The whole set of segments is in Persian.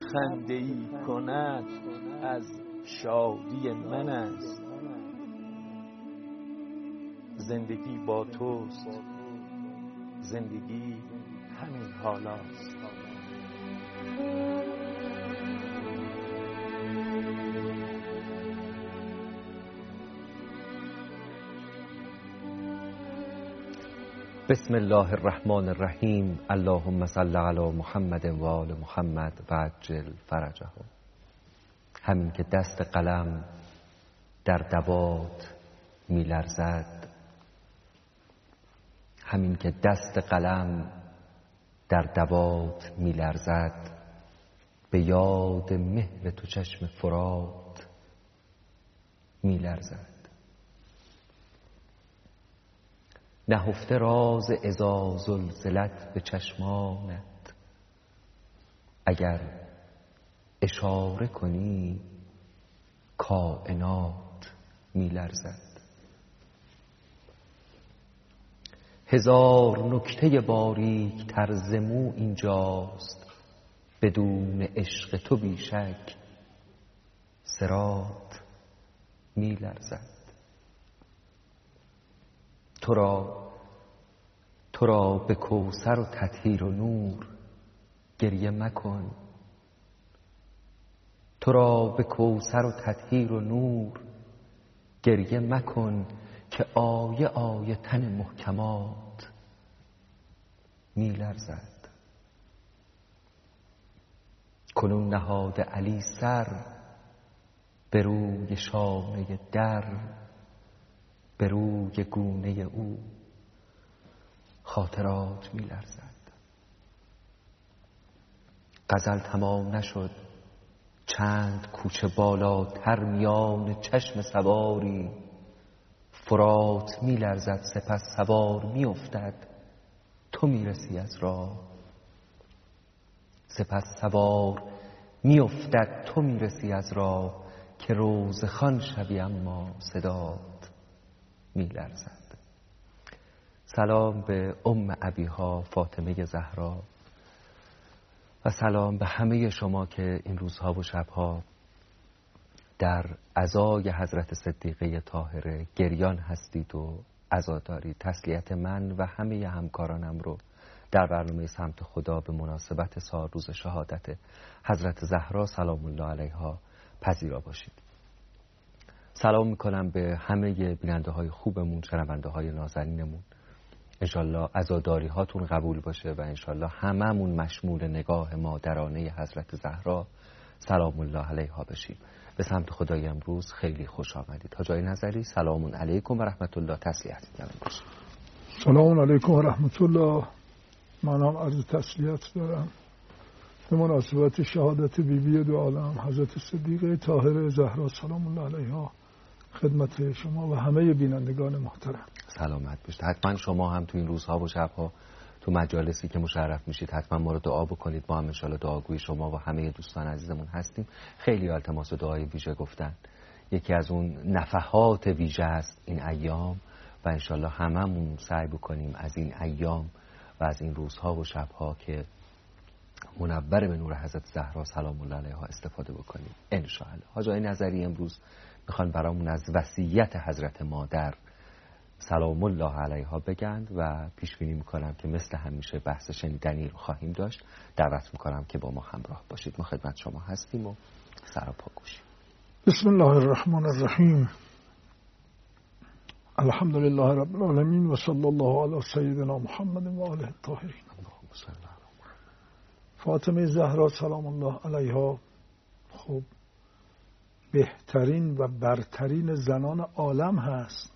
خنده‌ای کند از شادی من است. زندگی با توست، زندگی همین حالاست. بسم الله الرحمن الرحیم. اللهم صل علی محمد و آل محمد و عجل فرجه. همین که دست قلم در دوات می لرزد، همین که دست قلم در دوات می لرزد، به یاد مهر تو چشم فرات می لرزد. نهفته راز اذا زلزلت به چشمانت، اگر اشاره کنی کائنات می لرزد. هزار نکته باریک تر ز مو اینجاست، بدون عشق تو بیشک صراط می لرزد. تو را به کوثر و تطهیر و نور گریه مکن. تو را به کوثر و تطهیر و نور گریه مکن، که آیه آیه تن محکمات می لرزد. کنون نهاده علی سر به روی شانه در، به روی گونه او خاطرات می لرزد. غزل تمام نشد، چند کوچه بالاتر میان چشم سواری فرات می لرزد. سپس سوار می افتد، تو می رسی از راه. سپس سوار می افتد، تو می رسی از راه، که روزخوان شوی اما صدات می لرزد. سلام به ام ابیها فاطمه زهرا و سلام به همه شما که این روزها و شبها در عزای حضرت صدیقه طاهره گریان هستید و عزا دارید. تسلیت من و همه همکارانم رو در برنامه سمت خدا به مناسبت سال روز شهادت حضرت زهرا سلام الله علیها پذیرا باشید. سلام میکنم به همه بیننده های خوبمون، شنونده های نازنینمون. انشالله عزاداری هاتون قبول باشه و انشالله هممون مشمول نگاه مادرانه حضرت زهرا سلام الله علیها بشیم. به سمت خدای امروز خیلی خوش آمدید. حاج آقای نظری سلام علیکم و رحمت الله. تسلیت می‌کنم. سلام علیکم و رحمت الله. من هم عرض تسلیت دارم به مناسبت شهادت بیبی دو عالم حضرت صدیقه طاهره زهرا سلام الله علیها خدمت شما و همه بینندگان محترم. سلامت باشید. حتما شما هم تو این روزها و شبها تو مجالسی که مشرف میشید حتما ما رو دعا بکنید. ما هم انشالله دعاگوی شما و همه دوستان عزیزمون هستیم. خیلی التماس دعای ویژه گفتن. یکی از اون نفحات ویژه است این ایام و انشالله هممون سعی بکنیم از این ایام و از این روزها و شبها که منور به نور حضرت زهرا سلام الله علیها استفاده بکنیم انشالله. حاج آقای نظری امروز میخوان برامون از وصیت حضرت مادر سلام الله علیها بگند و پیش بینی میکنم که مثل همیشه بحث شنیدنی رو خواهیم داشت. دعوت میکنم که با ما همراه باشید. ما خدمت شما هستیم و سر و پا گوشیم. بسم الله الرحمن الرحیم. الحمد لله رب العالمین و صلی الله علی سیدنا محمد و آله الطاهرین. فاطمه زهرا سلام الله علیها خب بهترین و برترین زنان عالم هست،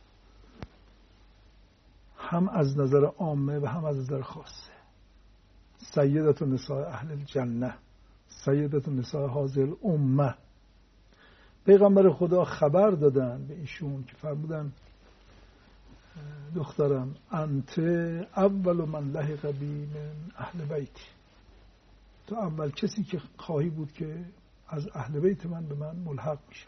هم از نظر عامه و هم از نظر خاصه. سیدت نساء اهل الجنه، سیدت نساء هذه الامه. پیغمبر خدا خبر دادن به ایشون که فرمودن دخترم انت اول من لحق بی من اهل بیتی، تو اول کسی که خواهی بود که از اهل بیت من به من ملحق میشه.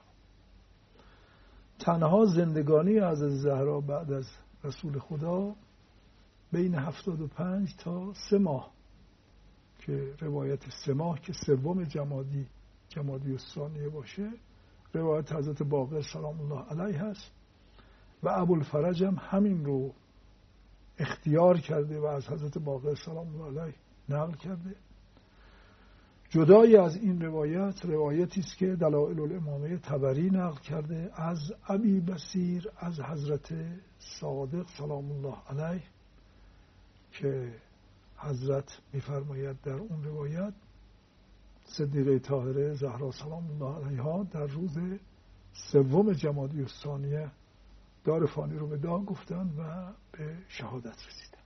تنها زندگانی حضرت زهرا بعد از رسول خدا بین 75 تا 3 ماه که روایت سماح که سوم جمادی الثانیه باشه روایت حضرت باقر سلام الله علیه هست و ابوالفرج هم همین رو اختیار کرده و از حضرت باقر سلام الله علیه نقل کرده. جدای از این روایتی است که دلائل الامامه طبری نقل کرده از ابی بصیر از حضرت صادق سلام الله علیه که حضرت می‌فرماید در اون روایت صدیقه طاهره زهرا سلام الله علیها در روز سوم جمادی الثانیه دار فانی رو به دار گفتند و به شهادت رسیدند.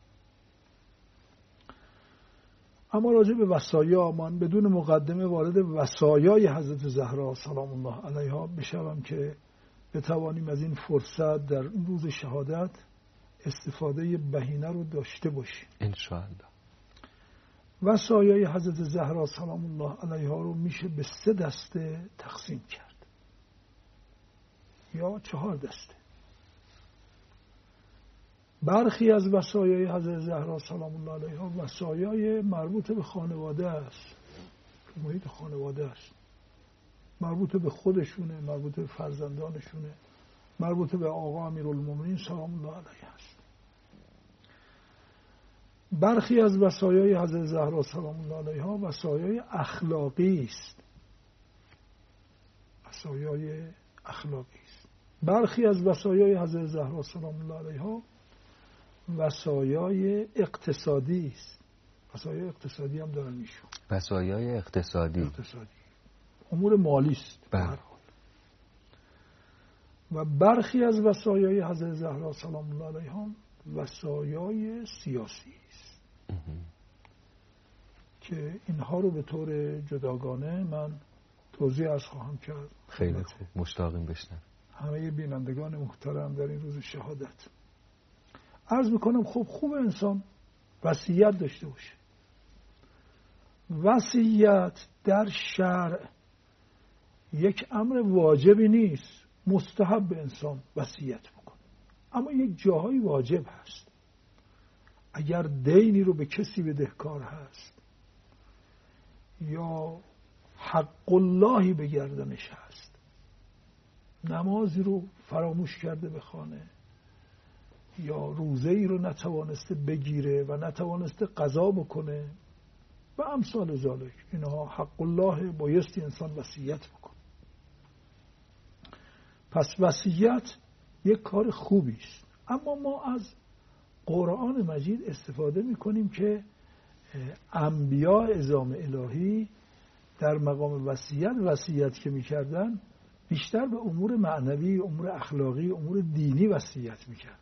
اما راجع به وصایا من بدون مقدمه وارد وصایای حضرت زهرا سلام الله علیها بشوم که بتوانیم از این فرصت در این روز شهادت استفاده بهینه رو داشته باشیم ان شاء الله. وصایای حضرت زهرا سلام الله علیها رو میشه به 3 دسته تقسیم کرد یا 4 دسته. برخی از وصایای حضرت زهرا سلام الله علیها وصایای مربوط به خانواده است، محیط خانواده است، مربوط به خودشونه، مربوط به فرزندانشونه، مربوط به آقا امیرالمومنین سلام الله علیه است. برخی از وصایای حضرت زهرا سلام الله علیها وصایای اخلاقی است، وصایای اخلاقی است. برخی از وصایای حضرت زهرا سلام الله علیها وصایای اقتصادی است. وصایای اقتصادی هم دارن ایشون. وصایای اقتصادی امور مالی است. بله. و برخی از وصایای حضرت زهرا سلام الله علیها وصایای سیاسی است که اینها رو به طور جداگانه من توضیح از خواهم کرد. خیلی خوب، مشتاقیم بشنویم. همه بینندگان محترم در این روز شهادت عرض میکنم خب خوب انسان وصیت داشته باشه. وصیت در شرع یک امر واجبی نیست، مستحب به انسان وصیت بکنه، اما یک جاهای واجب هست. اگر دینی رو به کسی بدهکار هست یا حق اللهی به گردنش هست، نمازی رو فراموش کرده بخوانه یا روزه ای رو نتوانسته بگیره و نتوانسته قضا بکنه و امثال ذالک، اینها حق الله بایستی انسان وصیت بکنه. پس وصیت یک کار خوبی است، اما ما از قرآن مجید استفاده میکنیم که انبیاء اعظام الهی در مقام وصیت که میکردن بیشتر به امور معنوی، امور اخلاقی، امور دینی وصیت میکردن.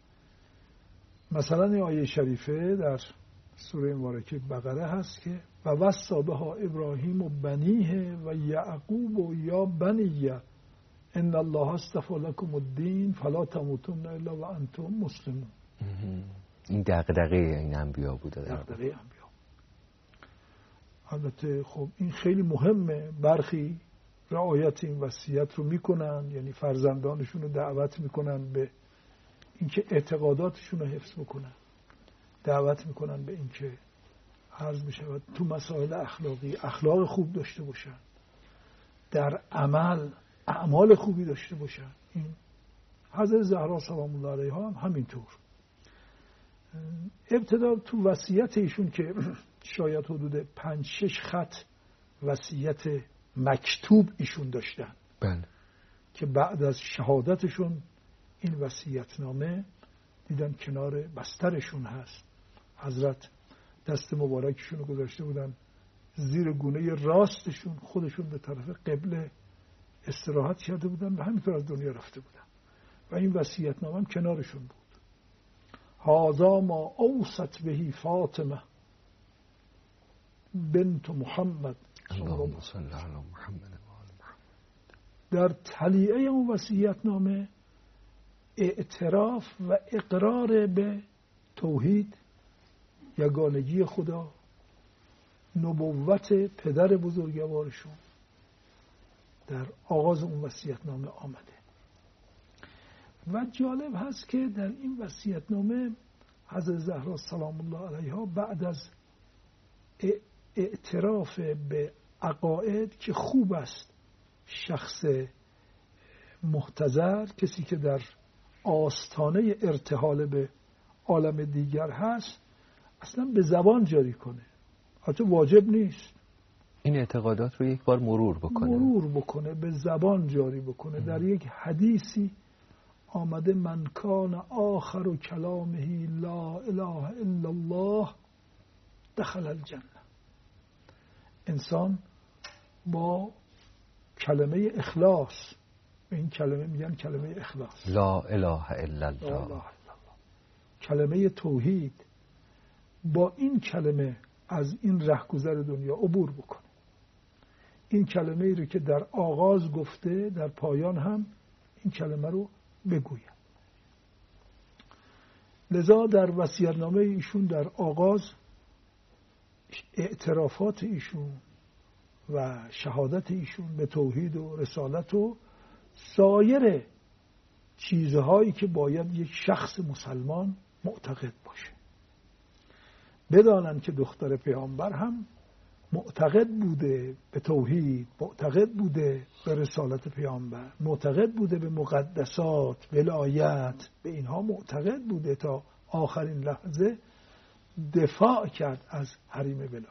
مثلا این آیه شریفه در سوره مبارکه بقره هست که و وصی بها ابراهیم و بنیه و یعقوب و یا بنیه ان الله اصطفی لکم الدین فلا تموتن الا و انتم مسلمون. این دغدغه این انبیا بوده. دغدغه انبیا. البته خب این خیلی مهمه. برخی رعایت این وصیت رو میکنن، یعنی فرزندانشون رو دعوت میکنن به اینکه اعتقاداتشون رو حفظ بکنن، دعوت میکنن به اینکه عرض بشود تو مسائل اخلاقی اخلاق خوب داشته باشن، در عمل اعمال خوبی داشته باشن. این حضرت زهرا سلام الله علیها هم همینطور. ابتدا تو وصیت ایشون که شاید حدود 5-6 خط وصیت مکتوب ایشون داشتن، بله، که بعد از شهادتشون این وصیتنامه دیدن کنار بسترشون هست. حضرت دست مبارکشون رو گذاشته بودن زیر گونه راستشون، خودشون به طرف قبله استراحت کرده بودن و همینطور از دنیا رفته بودن و این وصیتنامه هم کنارشون بود. هذا ما اوصت بهی فاطمه بنت محمد اللهم صل علی محمد. در تلیعه اون وصیتنامه اعتراف و اقرار به توحید، یگانگی خدا، نبوت پدر بزرگوارشون در آغاز اون وصیتنامه آمده. و جالب هست که در این وصیتنامه حضرت زهرا سلام الله علیها بعد از اعتراف به عقاید که خوب است شخص محتضر، کسی که در آستانه ارتحال به عالم دیگر هست، اصلا به زبان جاری کنه. حتی واجب نیست این اعتقادات رو یک بار مرور بکنه، به زبان جاری بکنه. در یک حدیثی آمده من کان آخر کلامه لا اله الا الله دخل الجنه. انسان با کلمه اخلاص، این کلمه میگن کلمه اخلاص، لا اله الا الله، کلمه توحید، با این کلمه از این رهگذر دنیا عبور بکنه. این کلمه ای رو که در آغاز گفته در پایان هم این کلمه رو بگوید. لذا در وصیت‌نامه ایشون در آغاز اعترافات ایشون و شهادت ایشون به توحید و رسالت و سایر چیزهایی که باید یک شخص مسلمان معتقد باشه. بدانن که دختر پیامبر هم معتقد بوده به توحید، معتقد بوده به رسالت پیامبر، معتقد بوده به مقدسات، ولایت، به اینها معتقد بوده، تا آخرین لحظه دفاع کرد از حریم ولایت.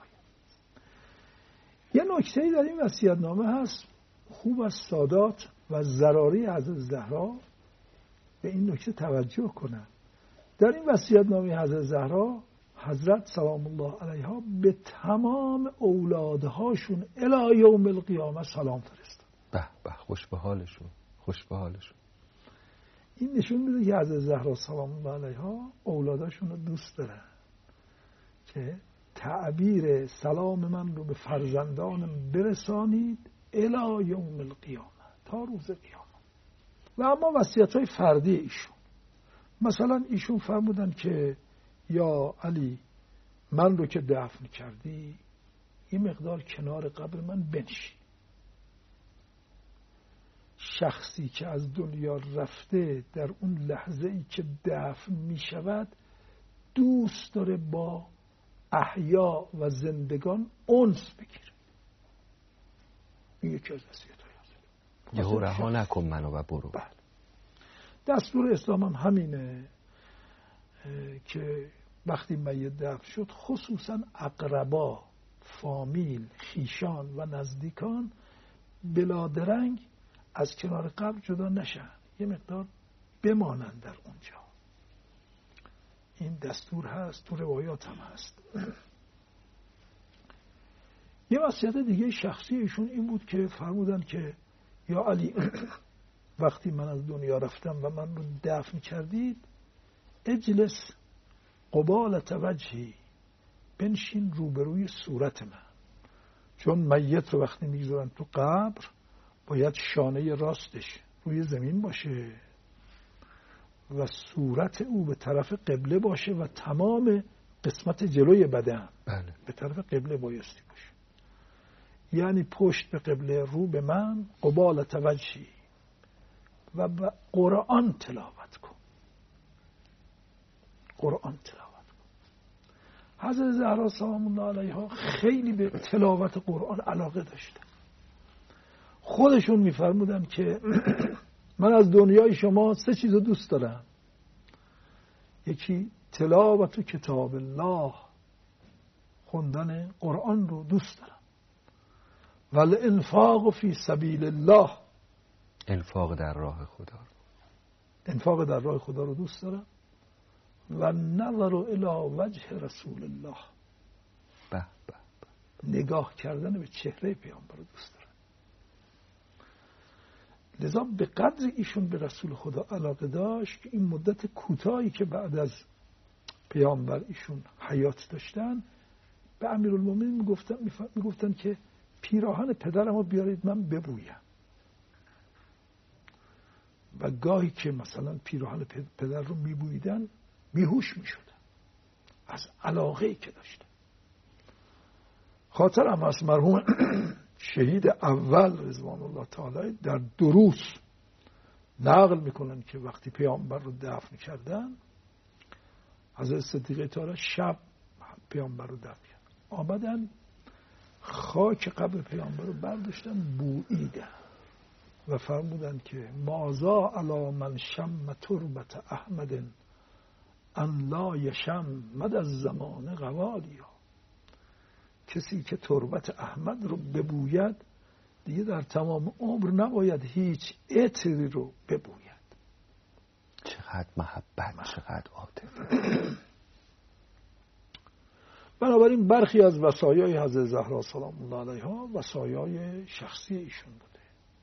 یه نکته‌ای در این وصیت‌نامه هست، خوب از سادات و ضراری حضرت زهرا به این نکته توجه کنند. در این وصیت‌نامه حضرت زهرا، حضرت سلام الله علیها به تمام اولادهاشون الی یوم القیامه سلام فرستاد. به به، خوش به حالشون، خوش به حالشون. این نشون میده که حضرت زهرا سلام الله علیها اولاداشون رو دوست دارن، که تعبیر سلام من رو به فرزندانم برسانید الی یوم القیامه، تا روز قیامت. و اما وصیت‌های فردی ایشون، مثلا ایشون فرمودن که یا علی، من رو که دفن کردی این مقدار کنار قبر من بنشین. شخصی که از دنیا رفته در اون لحظه ای که دفن می شود دوست داره با احیا و زندگان انس بگیره. این یکی از وصیت‌های هست. یهو رها نکن منو و برو. بله. دستور اسلام هم همینه که وقتی میت دفن شد خصوصا اقربا، فامیل، خیشان و نزدیکان بلادرنگ از کنار قبر جدا نشن، یه مقدار بمانن در اونجا. این دستور هست، تو روایات هم هست. یه وصیت دیگه شخصی ایشون این بود که فرمودن که یا علی، وقتی من از دنیا رفتم و من رو دفن کردید اجلس قبالت وجهی، بنشین روبروی صورت من. چون میت رو وقتی میگذارن تو قبر باید شانه راستش روی زمین باشه و صورت او به طرف قبله باشه و تمام قسمت جلوی بدن به طرف قبله بایستی باشه. یعنی پشت به قبله، رو به من، قبالت وجهی، و با قرآن تلاوت کن. قرآن تلاوت کن. حضرت زهرا سلام الله علیها خیلی به تلاوت قرآن علاقه داشتن. خودشون میفرمودن که من از دنیای شما 3 چیز رو دوست دارم. یکی تلاوت کتاب الله، خوندن قرآن رو دوست دارم. ولی انفاق فی سبیل الله، انفاق در راه خدا، انفاق در راه خدا رو دوست دارم. و نظر الی وجه رسول الله، به به، نگاه کردن به چهره پیامبر رو دوست دارم. لذا به قدر ایشون به رسول خدا علاقه داشت که این مدت کوتاهی که بعد از پیامبر ایشون حیات داشتن به امیرالمومنین میگفتن که پیراهن پدرمو بیارید من ببویم. و گاهی که مثلا پیراهن پدر رو میبویدن بیهوش میشدن از علاقه‌ای که داشتن. خاطرم از مرحوم شهید اول رضوان الله تعالی در دروس نقل میکنن که وقتی پیامبر رو دفن کردن، حضرت صدیقه طاهره شب پیامبر رو دفن کرد. آمدن خاک قبر پیامبر رو برداشتن بوییدن و فرمودن که مازا علی من شم تربت احمد ان لا یشم مد از زمان قوالیا. کسی که تربت احمد رو ببوید دیگه در تمام عمر نباید هیچ عطری رو ببوید. چقدر محبت، چقدر عاطفه. بنابراین برخی از وصایای حضرت زهرا سلام الله علیها وصایای شخصی ایشون بوده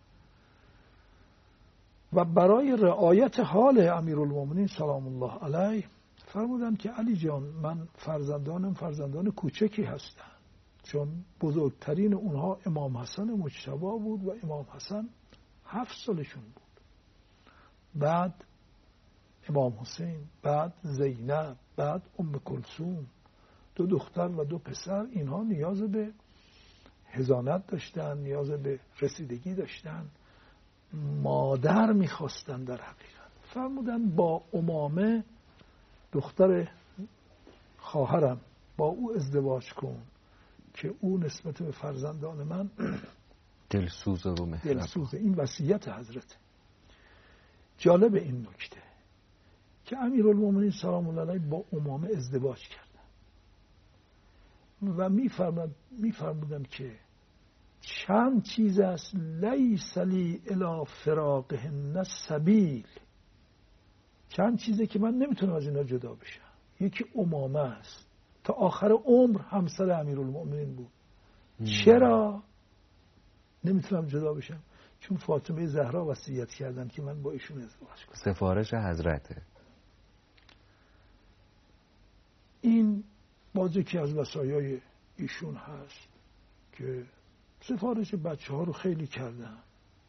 و برای رعایت حال امیرالمومنین سلام الله علیه فرمودن که علی جان من فرزندان کوچکی هستن، چون بزرگترین اونها امام حسن مجتبی بود و امام حسن 7 سالشون بود، بعد امام حسین، بعد زینب، بعد ام کلثوم، 2 دختر و 2 پسر. اینها نیاز به حضانت داشتن، نیاز به رسیدگی داشتن، مادر میخواستن. در حقیقت فرمودن با امامه دختر خواهرم با او ازدواج کن که او نسبت به فرزندان من دلسوز و مهربان. این وصیت حضرت. جالب این نکته که امیرالمومنین سلام الله علیه با امامه ازدواج کردن و میفرمودن که چند چیز است لیس لی الی فراقهن سبیل، چند چیزه که من نمیتونم از اینا جدا بشم. یکی امامه است، تا آخر عمر همسر امیرالمومنین بود. چرا نمیتونم جدا بشم؟ چون فاطمه زهرا وصیت کردن که من با ایشون ازدواج کنم. سفارش حضرته. این باز یکی از وصایای ایشون هست که سفارش بچه ها رو خیلی کردن،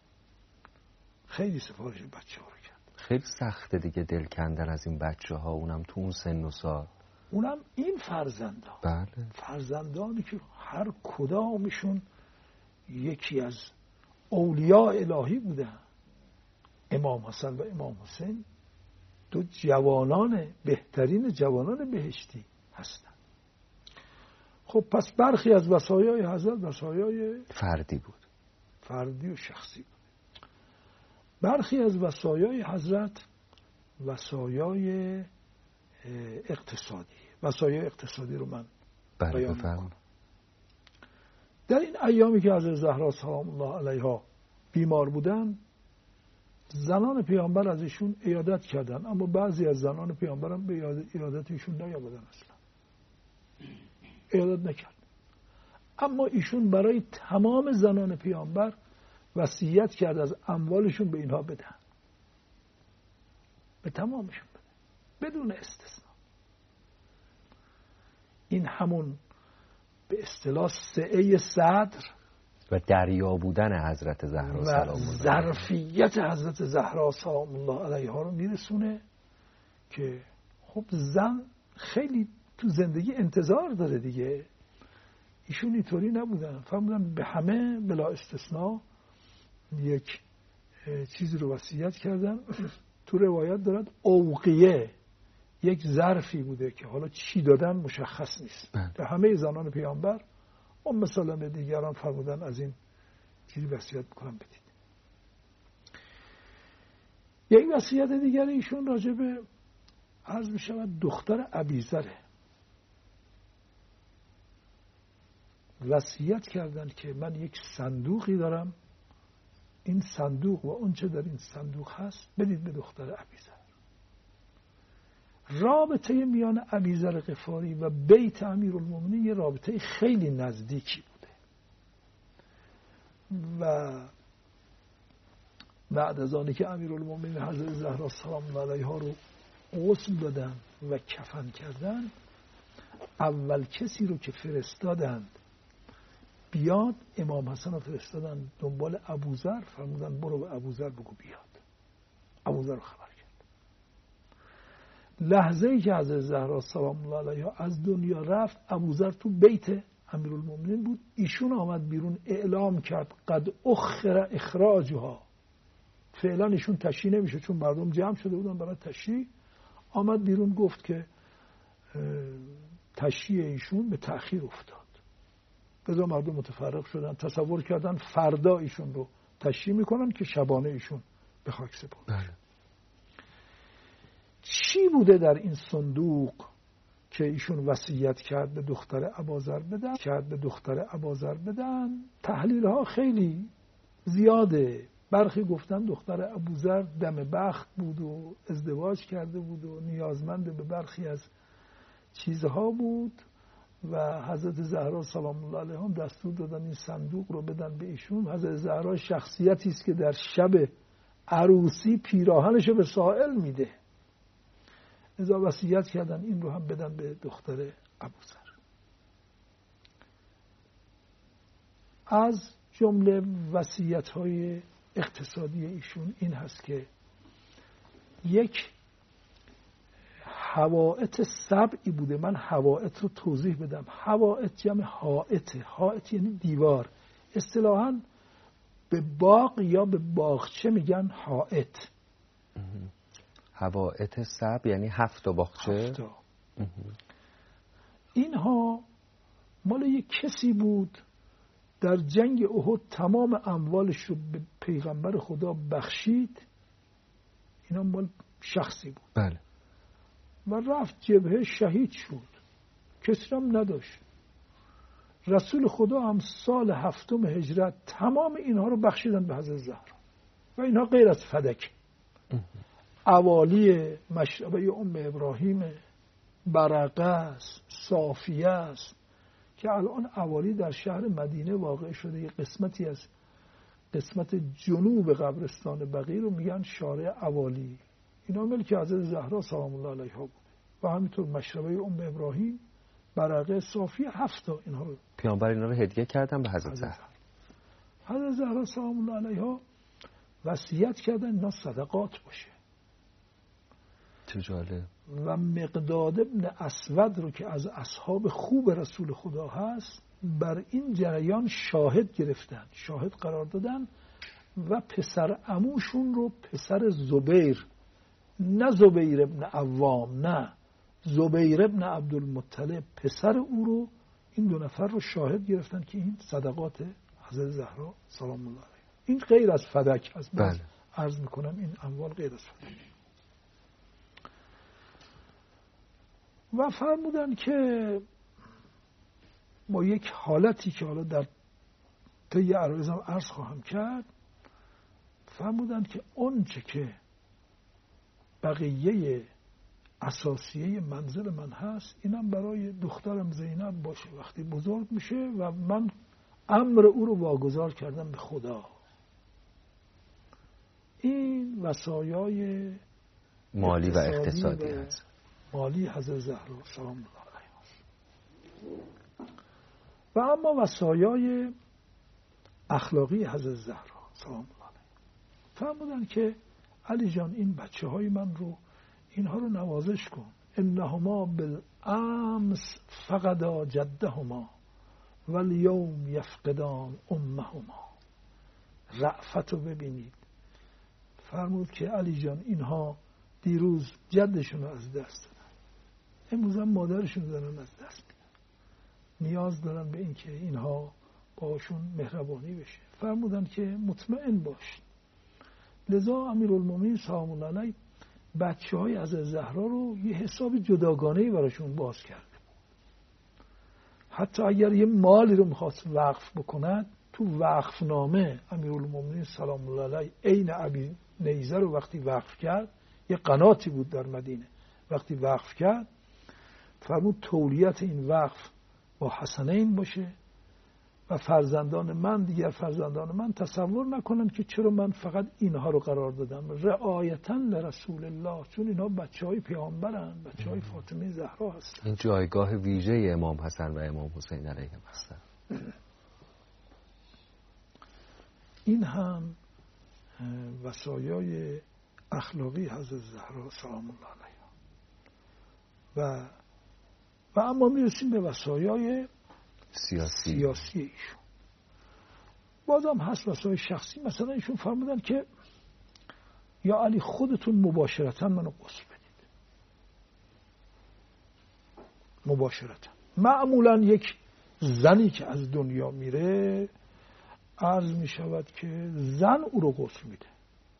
خیلی سفارش بچه ها رو کردن. خیلی سخته دیگه دل کندن از این بچه ها، اونم تو اون سن و سال. اونم این فرزندان. بله. فرزندانی که هر کدامشون یکی از اولیاء الهی بودن. امام حسن و امام حسین 2 جوانان بهترین جوانان بهشتی هستند. خب پس برخی از وصایای حضرت وصایای فردی بود، فردی و شخصی بود. برخی از وصایای حضرت وصایای اقتصادی. وصایای اقتصادی رو من بیان میکنم. در این ایامی که حضرت زهرا سلام الله علیها بیمار بودن، زنان پیامبر از ایشون عیادت کردن، اما بعضی از زنان پیامبر هم به عیادت ایشون نیامدن، اصلا عیادت نکرد. اما ایشون برای تمام زنان پیامبر وصیت کرد از اموالشون به اینها بدن، به تمامشون بدن بدون استثنا. این همون به اصطلاح سعه صدر و دریا بودن حضرت زهرا سلام الله و ظرفیت حضرت زهرا سلام الله علیها رو میرسونه که خب زن خیلی تو زندگی انتظار داره دیگه. ایشون اینطوری نبودن، فرمودن به همه بلا استثناء یک چیزی رو وصیت کردن. تو روایت دارد اوقیه، یک ظرفی بوده که حالا چی دادن مشخص نیست. به همه زنان پیامبر ام سلمه دیگران فرمودن از این چیزی وصیت میکنم بدید. یک وصیت دیگر ایشون راجع به عرض میشود دختر ابیذره. وصیت کردن که من یک صندوقی دارم، این صندوق و اون چه در این صندوق هست بدید به دختر ابیذر. رابطه میان ابیذر غفاری و بیت امیرالمومنین یه رابطه خیلی نزدیکی بوده و بعد از آنی که امیرالمومنین حضرت زهرا سلام الله علیها رو غسل دادن و کفن کردن، اول کسی رو که فرستادند بیاد امام حسن رو فرستادن دنبال ابوذر، فرمودن برو به ابوذر بگو بیاد. ابوذر رو خبر کرد. لحظه ای که حضرت زهرا سلام الله علیها از دنیا رفت، ابوذر تو بیت امیرالمومنین بود. ایشون آمد بیرون اعلام کرد قد اخر اخراجها. فعلا ایشون تشییع نمیشه چون مردم جمع شده بودن برای تشییع. آمد بیرون گفت که تشییع ایشون به تأخیر افتاد. بذار مردم متفرق شدن، تصور کردن فردا ایشون رو تشییع میکنن که شبانه ایشون به خاک سپرده. چی بوده در این صندوق که ایشون وصیت کرد به دختر ابازر بدن؟ تحلیل ها خیلی زیاده. برخی گفتن دختر ابوذر دم بخت بود و ازدواج کرده بود و نیازمند به برخی از چیزها بود و حضرت زهرا سلام الله علیها هم دستور دادن این صندوق رو بدن به ایشون. حضرت زهرا شخصیتی است که در شب عروسی پیراهنش رو به سائل میده، لذا وصیت کردن این رو هم بدن به دختر ابوذر. از جمله وصیت‌های اقتصادی ایشون این هست که یک حوائط سبعی بوده. من حوائط رو توضیح بدم. حوائط جمع حائطه. حائط یعنی دیوار. اصطلاحاً به باغ یا به باغچه میگن حائط. حوائط سبع یعنی 7 باغچه. 7. اینها مال یک کسی بود در جنگ احد تمام اموالش رو به پیغمبر خدا بخشید. اینا مال شخصی بود. بله. و رفت جبهه شهید شد. کسی هم نداشت. رسول خدا هم سال 7 هجرت تمام اینها رو بخشیدن به حضرت زهرا و اینها غیر از فدک. اوالی مشربه ام ابراهیم، برقه است، صافیه است که الان اوالی در شهر مدینه واقع شده. یه قسمتی از قسمت جنوب قبرستان بقیع رو میگن شارع اوالی. اینا ملک حضرت زهرا سلام الله علیها بود. و همینطور مشربه ام ابراهیم، برقه، صافیه، 7 اینها رو پیامبر اینا رو هدیه کردن به حضرت زهرا. حضرت زهرا سلام الله علیها وصیت کردن اینا صدقات باشه. چه جالب. و مقداد ابن اسود رو که از اصحاب خوب رسول خدا هست بر این جریان شاهد گرفتن، شاهد قرار دادن و پسر عموشون رو پسر زبیر، نه زبیر ابن عوام، نه زبیر ابن عبدالمطلب، پسر او رو، این 2 نفر رو شاهد گرفتن که این صدقات حضرت زهرا سلام الله علیها. این غیر از فدک هست. بله. عرض میکنم این اموال غیر از فدک. و فرمودن که با یک حالتی که حالا در طی عرایزم عرض خواهم کرد، فرمودن که آنچه که بقیه اساسیه منزل من هست اینم برای دخترم زینب باشه وقتی بزرگ میشه و من امر او رو واگذار کردم به خدا. این وصایای مالی و اقتصادی هست. مالی حضرت زهرا سلام الله علیها. و اما وصایای اخلاقی حضرت زهرا سلام الله علیها، فرمودن که علی جان این بچه های من رو اینها رو نوازش کن. انهما بالامس فقدا جدهما والیوم یفقدان امهما. رأفت رو ببینید. فرمود که علی جان اینها دیروز جدشون رو از دست دادن، امروز هم مادرشون دارن از دست میدن، نیاز دارن به این که اینها باشون مهربانی بشه. فرمودن که مطمئن باش. لذا امیرالمومنین سلام الله علیه بچه های از زهرا رو یه حساب جداگانه‌ای براشون باز کرده. حتی اگر یه مالی رو میخواست وقف بکند، تو وقفنامه امیرالمومنین سلام الله علیه عین ابی نیزه رو وقتی وقف کرد، یه قناتی بود در مدینه، وقتی وقف کرد فرمود تولیت این وقف با حسنین باشه و فرزندان من، دیگر فرزندان من تصور نکنن که چرا من فقط اینها رو قرار دادم، رعایتا لرسول الله، چون اینها بچهای پیامبرن، بچهای فاطمه زهرا هستن. این جایگاه ویژه امام حسن و امام حسین علیهم السلام. این هم وصایای اخلاقی حضرت زهرا سلام الله علیها. و اما میرسیم به وصایای سیاسی ایشون. بازم هست وصایای شخصی. مثلا ایشون فرمودن که یا علی خودتون مباشرتا منو غسل بدید. مباشرتا. معمولا یک زنی که از دنیا میره عرض می شود که زن او رو غسل میده.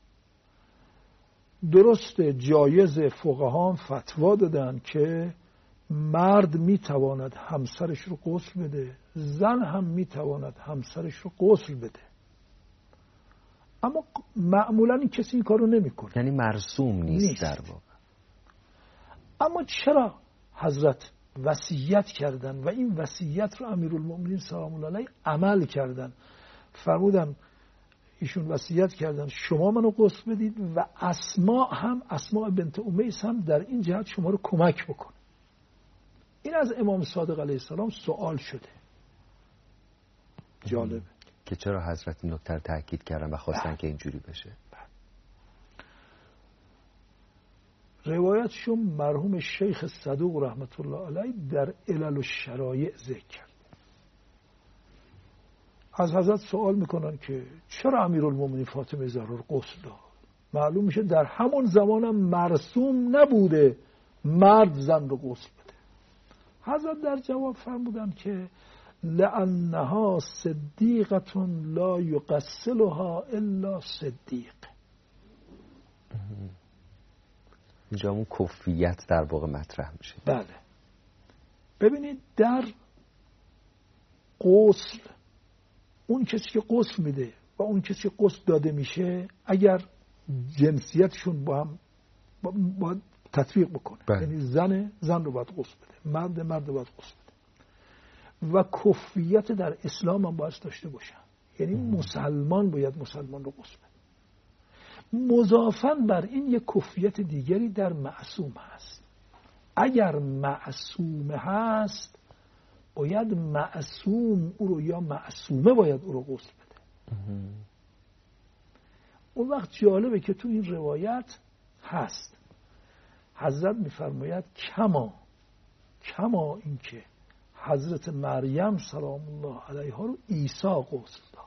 درست جایز فقها هم فتوا دادن که مرد میتواند همسرش رو غسل بده، زن هم میتواند همسرش رو غسل بده، اما معمولا این کسی این کارو نمیکنه، یعنی مرسوم نیست در واقع. اما چرا حضرت وصیت کردن و این وصیت رو امیرالمؤمنین سلام الله علیه عمل کردن؟ فرمودن ایشون وصیت کردن شما منو غسل بدید و اسماء بنت امیس هم در این جهت شما رو کمک بکن. این از امام صادق علیه السلام سوال شده. جالبه که چرا حضرت این نکته رو تاکید کردن و خواستن که اینجوری بشه. روایتشون مرحوم شیخ صدوق رحمت الله علیه در علل الشرایع ذکر کرد. از حضرت سوال میکنن که چرا امیرالمومنین فاطمه زهرا رو غسل داد؟ معلوم میشه در همون زمانم مرسوم نبوده مرد زن رو غسل بده. حضرت در جواب فرمودن که لأنها صدیقة لا یغسلها الا صدیق. اینجا اون کفیت در واقع مطرح میشه. بله. ببینید در غسل اون کسی که غسل میده و اون کسی که غسل داده میشه اگر جنسیتشون با هم باید تطبیق بکنه. یعنی زن رو باید غسل بده، مرد باید غسل بده و کفیت در اسلام هم باید داشته باشن. یعنی مسلمان باید مسلمان رو غسل بده. مضافاً بر این یک کفیت دیگری در معصوم هست. اگر معصوم هست باید معصوم او رو یا معصومه باید او رو غسل بده. اون وقت جالبه که تو این روایت هست حضرت میفرماید کما این که حضرت مریم سلام الله علیها رو عیسی غسل داد.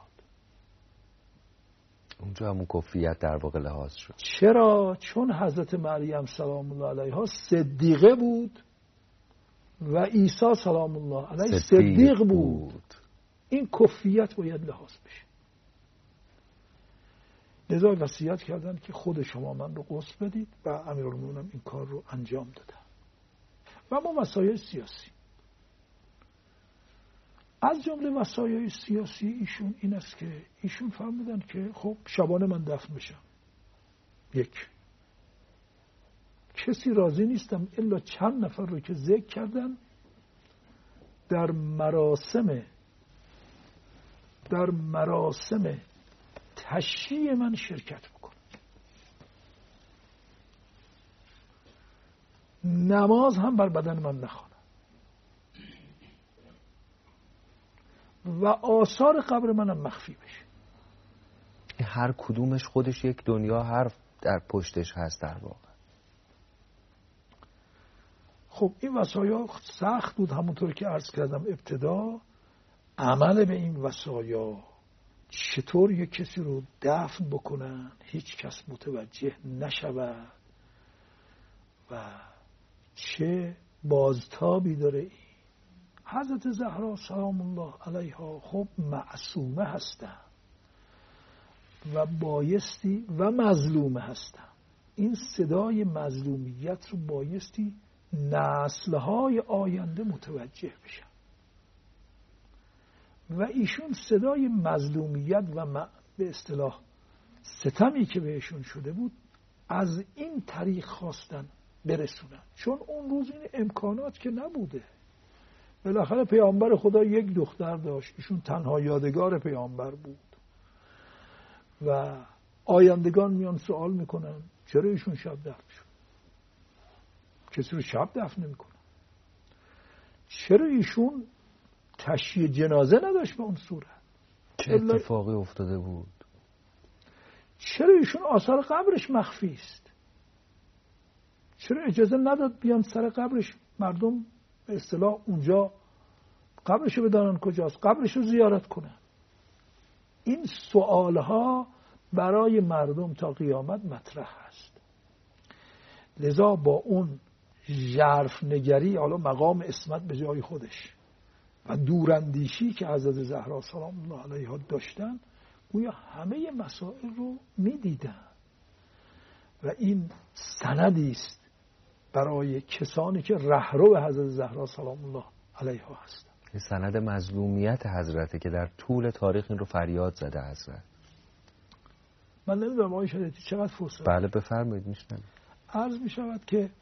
اونجا همون کفیت در واقع لحاظ شد. چرا؟ چون حضرت مریم سلام الله علیها صدیقه بود و عیسی سلام الله علیه صدیق بود. این کفیت باید لحاظ بشه. لذا وصیت کردن که خود شما من رو غسل بدید و امیرالمومنین این کار رو انجام دادن. و اما مسائل سیاسی، از جمله مسائل سیاسی ایشون این است که ایشون فرمودن که خب شبانه من دفن بشم. کسی راضی نیستم الا چند نفر رو که ذکر کردن در مراسم تشییع من شرکت بکنن. نماز هم بر بدن من نخوانن و آثار قبر منم مخفی بشه. هر کدومش خودش یک دنیا حرف در پشتش هست در واقع. خب این وصایا سخت بود، همونطور که عرض کردم ابتدا. عمل به این وصایا چطور یک کسی رو دفن بکنن هیچ کس متوجه نشود و چه بازتابی داره این. حضرت زهرا سلام الله علیها خب معصومه هستن و بایستی و مظلومه هستن. این صدای مظلومیت رو بایستی نسل‌های آینده متوجه بشن و ایشون صدای مظلومیت و به اصطلاح ستمی که بهشون شده بود از این طریق خواستن برسونن، چون اون روز این امکانات که نبوده. بالاخره پیامبر خدا یک دختر داشت، ایشون تنها یادگار پیامبر بود و آیندگان میان سوال میکنن چرا ایشون شب دفن شد؟ کسی رو شب دفن نمیکنن. چرا ایشون تشییع جنازه نداشت به اون صورت؟ چه اتفاقی افتاده بود؟ چرا ایشون آثار قبرش مخفی است؟ چرا اجازه نداد بیان سر قبرش مردم به اصطلاح اونجا قبرشو بدانن کجاست، قبرشو زیارت کنن؟ این سوالها برای مردم تا قیامت مطرح است. لذا با اون ژرف نگری، حالا مقام عصمت به جای خودش، و دوراندیشی که حضرت زهرا سلام الله علیها داشتن، گویا همه مسائل رو میدیدن و این سندی است برای کسانی که رهرو حضرت زهرا سلام الله علیها هستند. این سند مظلومیت حضرته که در طول تاریخ این رو فریاد زده حضرت. من نمیدونم آقای شریعتی چقدر فرصت. بله بفرمایید. میشنم. عرض می شود که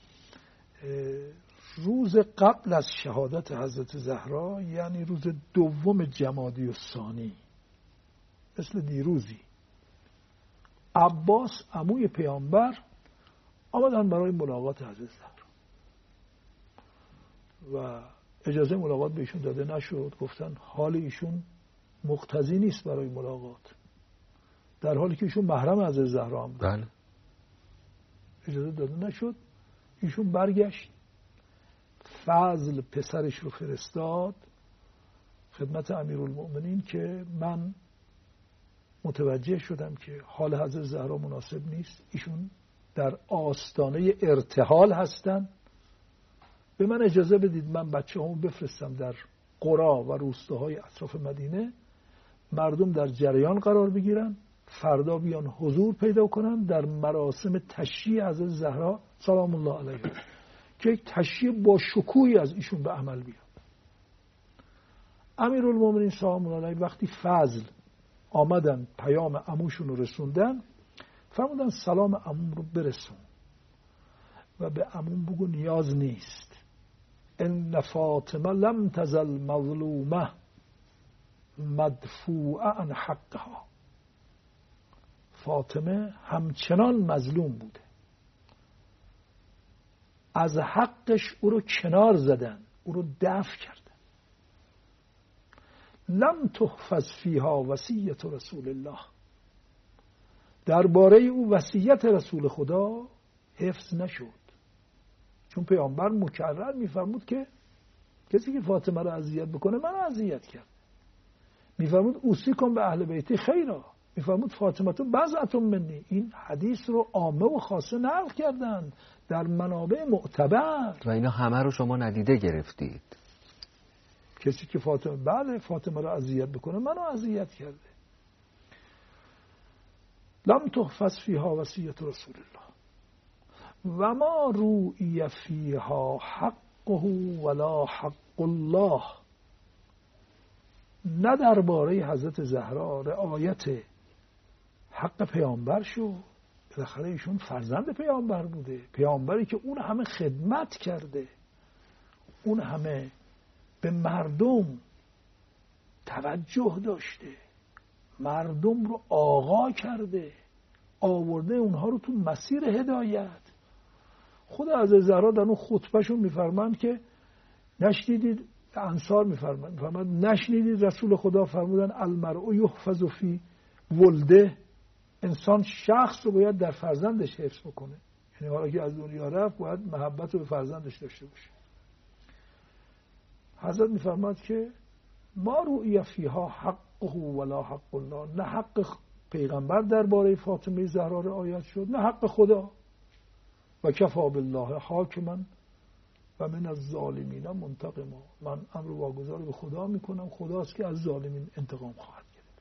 روز قبل از شهادت حضرت زهرا، یعنی روز دوم جمادی الثانی، مثل دیروزی، عباس عموی پیامبر آمدن برای ملاقات حضرت زهرا و اجازه ملاقات به ایشون داده نشد. گفتن حال ایشون مقتضی نیست برای ملاقات، در حالی که ایشون محرم حضرت زهرا هم بود. بله. اجازه داده نشد. ایشون برگشت، فضل پسرش رو فرستاد خدمت امیرالمؤمنین که من متوجه شدم که حال حضرت زهرا مناسب نیست، ایشون در آستانه ارتحال هستن، به من اجازه بدید من بچه همون بفرستم در قرا و روستاهای اطراف مدینه، مردم در جریان قرار بگیرن، فردا بیان حضور پیدا کنن در مراسم تشییع حضرت زهرا سلام الله علیها که یک تشییع با شکوهی از ایشون به عمل بیاد. امیرالمومنین سلام الله علیه وقتی فضل آمدن پیام عموشون رو رسوندن، فرمودن سلام عموم رو برسون و به عموم بگو نیاز نیست، ان فاطمه لم تزل مظلومه مدفوعه عن حقها. فاطمه همچنان مظلوم بوده، از حقش او رو کنار زدن، او رو دفع کردن. لم تحفظ فیها وصیت رسول الله، درباره او وصیت رسول خدا حفظ نشد، چون پیامبر مکرر میفرمود که کسی که فاطمه رو اذیت بکنه من رو اذیت کرد. میفرمود اوصیکم به اهل بیتی خیرا، میفرمود فاطمه تو بضعة منی. این حدیث رو عامه و خاصه نقل کردن در منابع معتبر و اینا همه رو شما ندیده گرفتید. کسی که فاطمه رو اذیت بکنه منو اذیت کرده. لم تحفظ فیها وصیت رسول الله و ما روئی فیها حقه ولا حق الله. نه درباره حضرت زهرا رعایت حق پیامبر شد، بالاخره ایشون فرزند پیامبر بوده، پیامبری که اون همه خدمت کرده، اون همه به مردم توجه داشته، مردم رو آقا کرده، آورده اونها رو تو مسیر هدایت. خود حضرت زهرا در اون خطبهشون میفرمند که نشنیدید، انصار میفرمند نشنیدید رسول خدا فرمودن المرء یحفظ فی ولده، انسان شخص رو باید در فرزندش حفظ بکنه، یعنی حالا که از دنیا رفت باید محبت رو به فرزندش داشته باشه. حضرت میفرماد که ما روئی فیها حقه ولا حق الله، نه حق پیغمبر درباره فاطمه زهرا رعایت شد نه حق خدا. و کفا بالله حاکما و من الظالمین منتقما، من امر واگذار به خدا میکنم، خداست که از ظالمین انتقام خواهد گرفت.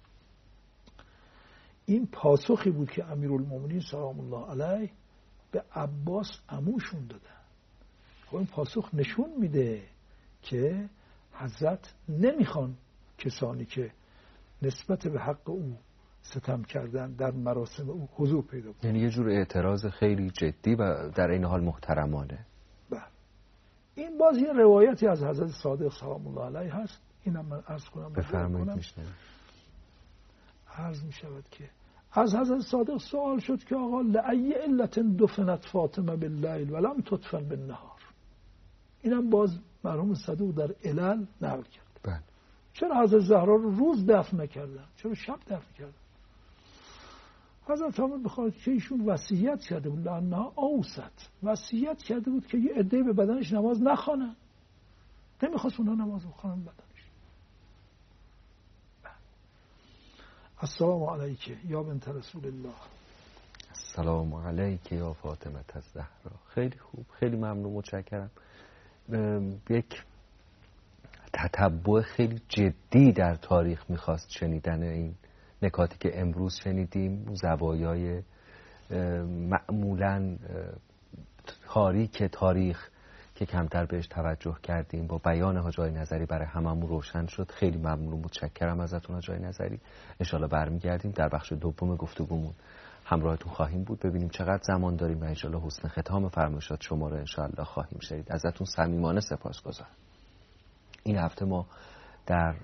این پاسخی بود که امیرالمومنین سلام الله علیه به عباس عموشون دادن. خب این پاسخ نشون میده که حضرت نمیخوان کسانی که نسبت به حق او ستم کردن در مراسم او حضور پیدا کنند. یعنی یه جور اعتراض خیلی جدی و در این حال محترمانه. بله. این باز یه روایتی از حضرت صادق سلام الله علیه هست، اینم من عرض کنم. بفرمایید. عرض می شود که از حضرت صادق سوال شد که آقا لأی علت دفنت فاطمه باللیل ولم تدفن بالنهار. اینم باز مرحوم صدوق در علل نقل کرد. بله. چرا حضرت زهرا رو روز دفن نکردن، چرا شب دفن کردن؟ حضرت فرمود بخاطر که ایشون وصیت کرده بود، لانها اوست، وصیت کرده بود که یه عده به بدنش نماز نخوانن، نمیخواست اونها نماز بخوانن بدنش. السلام علیک یا بنت رسول الله. السلام علیک یا فاطمه الزهرا. خیلی خوب، خیلی ممنون، متشکرم. یک تتبع خیلی جدی در تاریخ میخواست شنیدن این نکاتی که امروز شنیدیم، زوایای معمولاً تاریک تاریخ که کمتر بهش توجه کردیم، با بیان حاج آقای نظری برای هممون روشن شد. خیلی ممنون و متشکرم ازتون حاج آقای نظری. انشالله برمیگردیم در بخش دوم گفتگومون همراهتون خواهیم بود، ببینیم چقدر زمان داریم و انشالله حسن ختام فرمایشات شما رو انشالله خواهیم شنید. ازتون صمیمانه سپاسگزارم. این هفته ما در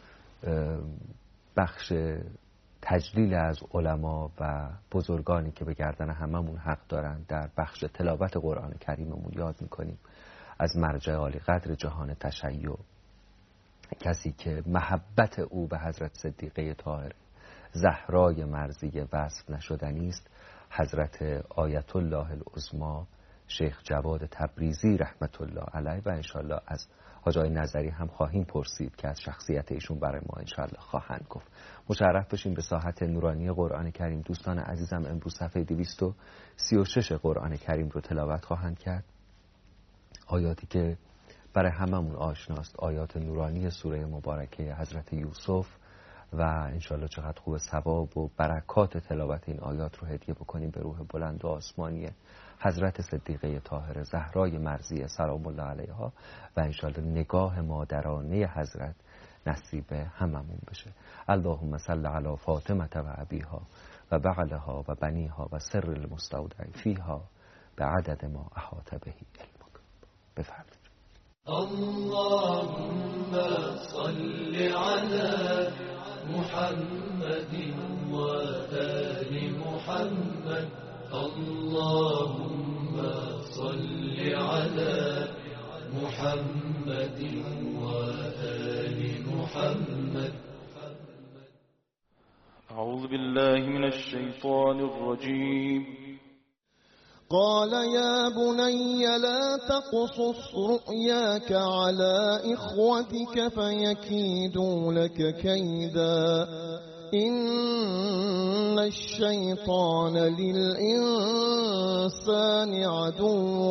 بخش تجلیل از علما و بزرگانی که به گردن هممون حق دارن در بخش تلاوت قرآن کریممون یاد میکنیم از مرجع عالی قدر جهان تشیع، کسی که محبت او به حضرت صدیقه طاهره زهرای مرضیه وصف نشدنی است، حضرت آیت الله العظمی شیخ جواد تبریزی رحمت الله علیه، و انشالله از حاج آقای نظری هم خواهیم پرسید که از شخصیت ایشون برای ما انشالله خواهند گفت. مشرف بشیم به ساحت نورانی قرآن کریم. دوستان عزیزم امروز صفحه 236 قرآن کریم رو تلاوت خواهند کرد. آیاتی که برای هممون آشناست، آیات نورانی سوره مبارکه حضرت یوسف، و انشالله چقدر خوب ثواب و برکات تلاوت این آیات رو هدیه بکنیم به روح بلند و آسمانی حضرت صدیقه طاهره زهرای مرضیه سلام الله علیها، و انشالله نگاه مادرانه حضرت نصیب هممون بشه. اللهم صل علی فاطمه و ابیها و بعلها و بنیها و سر المستودع فیها به عدد ما احاط بهی علمک. بفرمایید. اللهم صل على محمد و آل محمد. اللهم صل على محمد و آل محمد. أعوذ بالله من الشيطان الرجيم. قال يا بني لا تقصص رؤياك على إخوتك فيكيدوا لك كيدا إن الشيطان للإنسان عدو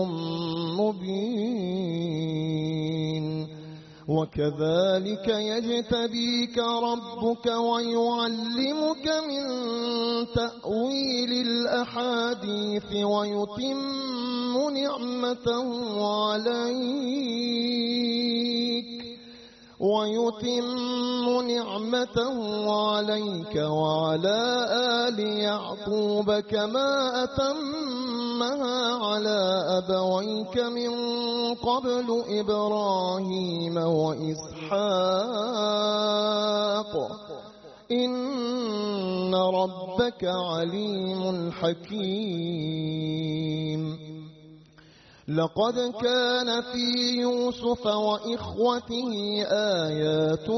مبين وكذلك يجتبيك ربك ويعلمك من تأويل الأحاديث ويتم نعمته عليك وعلى آل يعقوب كما أتمها على أبويك من قبل إبراهيم وإسحاق إن ربك عليم حكيم. لقد كان في يوسف وإخوته آيات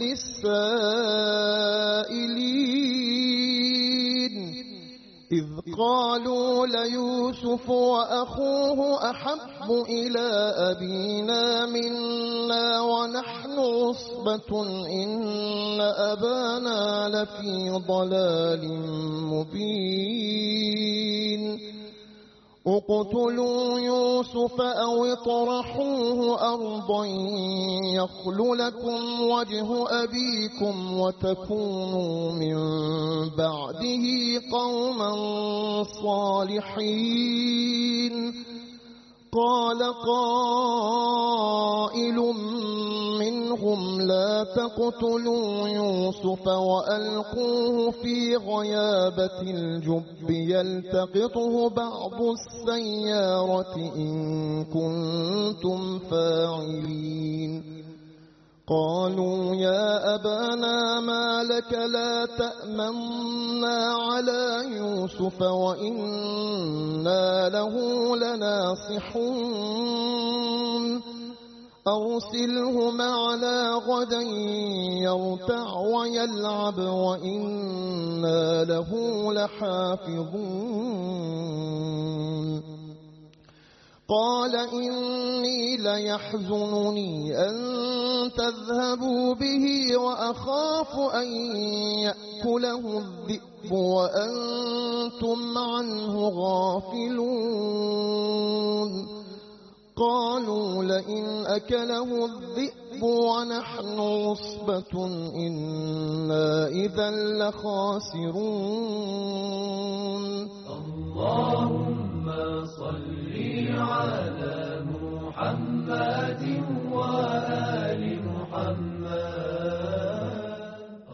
للسائلين إذ قالوا ليوسف وأخوه أحب إلى أبينا منا ونحن عصبة إن أبانا لفي ضلال مبين اقتلوا يوسف أو اطرحوه أرضا يخل لكم وجه أبيكم وتكونوا من بعده قوما صالحين. قال قائل منهم لا تقتلوا يوسف وألقوه في غيابة الجب يلتقطه بعض السيارة إن كنتم فاعلين. قالوا يا أبانا ما لك لا تأمنا على يوسف وإنا له لناصحون أرسله معنا غدا يرتع ويلعب وإنا له لحافظون. قال إني ليحزنني أن تذهبوا به وأخاف أن يأكله الذئب وأنتم عنه غافلون. قالوا لئن أكله الذئب الذئب ونحن عصبة إنا إذا لخاسرون اللهم صل على محمد وآل محمد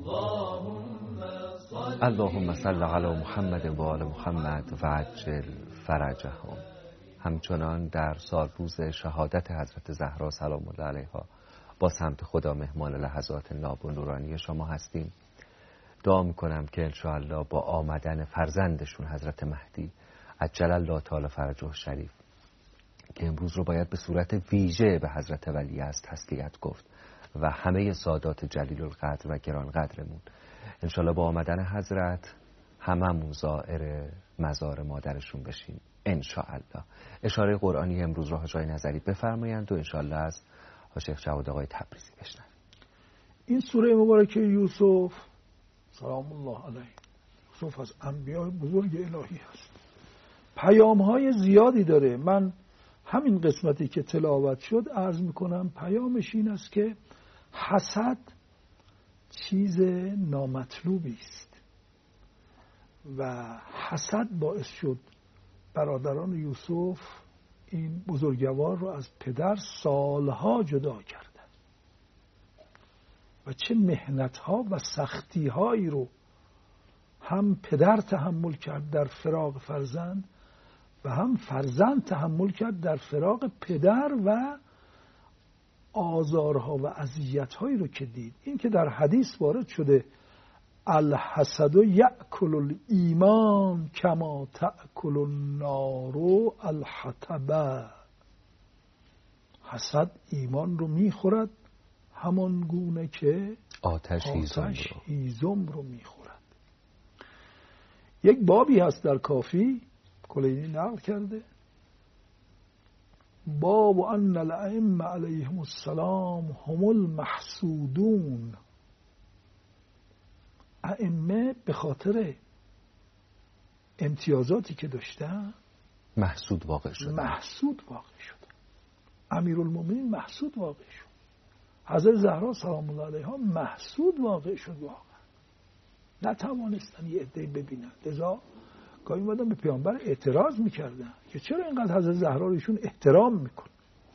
اللهم صل علی محمد و آل محمد و عجل فرجهم. همچنان در سالروز شهادت حضرت زهرا سلام الله علیها با سمت خدا مهمان لحظات ناب و نورانی شما هستیم. دعا میکنم که انشاءالله با آمدن فرزندشون حضرت مهدی عجل الله تعالی فرجه شریف که امروز رو باید به صورت ویژه به حضرت ولیعصر تسلیت گفت و همه سادات جلیل القدر و گران قدرمون، انشاءالله با آمدن حضرت هممون زائر مزار مادرشون بشیم انشاءالله. اشاره قرآنی امروز رو حاج آقای نظری بفرمایند و انشاءالله از شیخ جواد آقای تبریزی بشنویم. این سوره مبارکه یوسف سلام الله علیه، یوسف از انبیاء بزرگ الهی هست، پیام‌های زیادی داره. من همین قسمتی که تلاوت شد عرض میکنم پیامش این است که حسد چیز نامطلوبی است و حسد باعث شد برادران یوسف این بزرگوار رو از پدر سالها جدا کردن و چه محنت‌ها و سختی‌هایی رو هم پدر تحمل کرد در فراق فرزند و هم فرزند تحمل کرد در فراق پدر و آزارها و اذیت‌هایی رو که دید. این که در حدیث وارد شده الحسد یأکل الایمان کما تأکل النار الحطب، حسد ایمان رو میخورد همان گونه که آتش هیزم رو میخورد. یک بابی هست در کافی کلینی نقل کرده، باب ان الائمه علیهم السلام هم المحسودون. ائمه به خاطر امتیازاتی که داشتن محسود واقع شد. امیرالمومنین محسود واقع شد، حضرت زهرا سلام الله علیها محسود واقع شد، واقعا نتوانستن یه عده‌ای ببینن، لذا گاهی اومدن به پیامبر اعتراض میکردن که چرا اینقدر حضرت زهرا رو ایشون احترام میکن.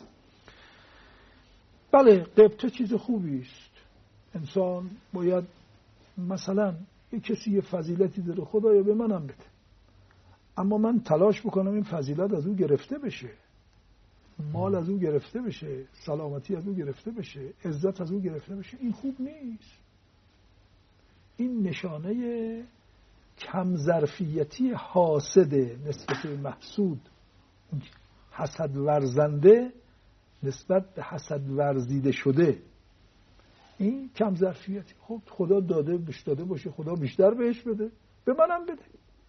بله غیبت چیز خوبی است، انسان باید مثلا یه کسی یه فضیلتی داره خدایا به منم بده، اما من تلاش بکنم این فضیلت از او گرفته بشه، مال از او گرفته بشه، سلامتی از او گرفته بشه، عزت از او گرفته بشه، این خوب نیست. این نشانه کم ظرفیتی حاسده نسبت به محسود، حسد ورزنده نسبت به حسد ورزیده شده، این کم ظرفیتی. خب خدا داده بهش داده باشه، خدا بیشتر بهش بده، به منم بده.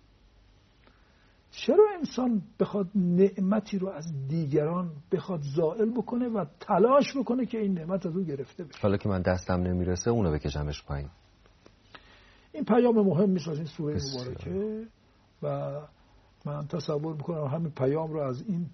چرا انسان بخواد نعمتی رو از دیگران بخواد زائل بکنه و تلاش بکنه که این نعمت از او گرفته بشه؟ حالا که من دستم نمیرسه اونو بکشمش پایین. این پیام مهم میشه از این سوره مبارکه و من تصور میکنم همین پیام رو از این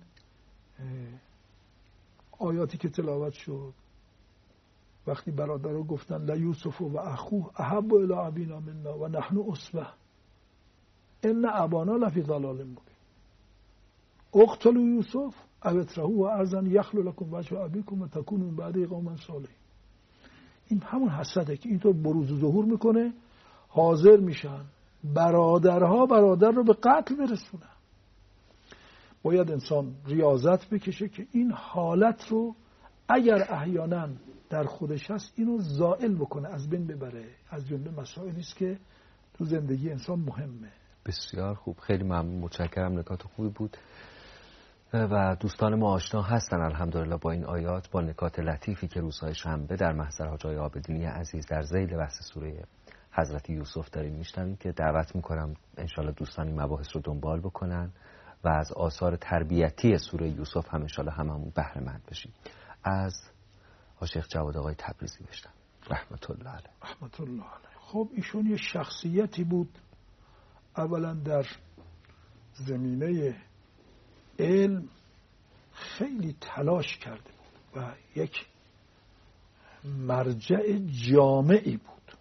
آیاتی که تلاوت شد وقتی برادرها گفتن لا یوسف و اخوه احب الی ابینا منا و نحن عصبه ان ابانا لفی ضلال مبین اقتلوا یوسف او اطرحوه ارضا یخل لكم وجه ابیکم و تکونوا من بعده قوما صالحین. این همون حسده که اینطور بروز و ظهور میکنه، حاضر میشن برادرها برادر رو به قتل برسونن. باید انسان ریاضت بکشه که این حالت رو اگر احیانا در خودش هست اینو زائل بکنه، از بین ببره. از جمله مسائلی است که تو زندگی انسان مهمه. بسیار خوب، خیلی ممنون، متشکرم، نکات خوبی بود و دوستان ما آشنا هستن الحمدلله با این آیات، با نکات لطیفی که روزهای شنبه در محضر حاج آقای عابدینی عزیز در ذیل بحث سوره حضرت یوسف داریم میشنویم که دعوت میکنم انشالله دوستان این مباحث رو دنبال بکنن و از آثار تربیتی سوره یوسف هم انشالله هممون بهره مند بشیم. از شیخ جواد آقای تبریزی بشنم رحمت الله علیه. رحمت الله علیه. خب ایشون یه شخصیتی بود، اولا در زمینه علم خیلی تلاش کرده بود و یک مرجع جامعی بود.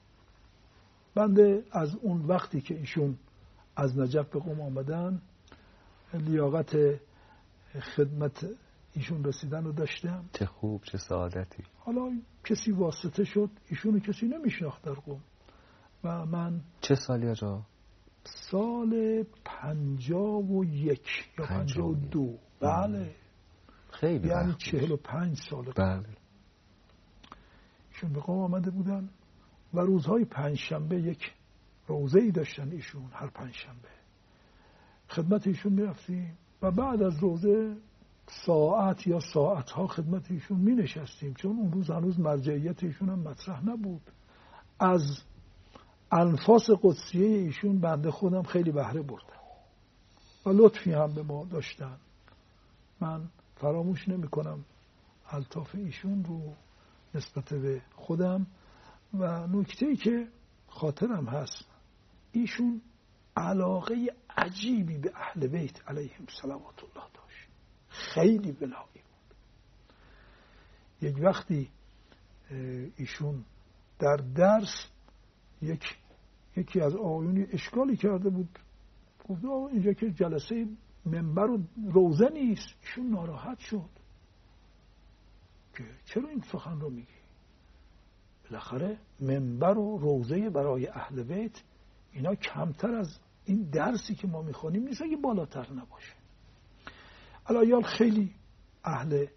بنده از اون وقتی که ایشون از نجف به قم آمدن لیاقت خدمت ایشون رسیدن رو داشتم. چه خوب، چه سعادتی. حالا کسی واسطه شد، ایشونو کسی نمیشناخت در قم و من چه سالی آجا؟ سال 51 یا 52. بله خیلی یعنی 45 سال. بله. ایشون به قم آمده بودن و روزهای پنجشنبه یک روزه‌ای داشتن ایشون. هر پنجشنبه خدمت ایشون میرفتیم و بعد از روزه ساعت یا ساعتها خدمت ایشون می نشستیم، چون اون روز هنوز مرجعیت ایشون هم مطرح نبود. از انفاس قدسیه ایشون بنده خودم خیلی بهره بردم و لطفی هم به ما داشتن. من فراموش نمی کنم الطاف ایشون رو نسبت به خودم. و نکته‌ای که خاطرم هست، ایشون علاقه عجیبی به اهل بیت علیهم صلوات الله داشت. خیلی ولایی بود. یک وقتی ایشون در درس یکی از آقایون اشکالی کرده بود، گفت اینجا که جلسه منبر و روزه نیست. ایشون ناراحت شد که چرا این سخن رو میگی؟ بالاخره منبر و روزه برای اهل بیت اینا کمتر از این درسی که ما میخونیم نیست اگه بالاتر نباشه. الایال خیلی اهل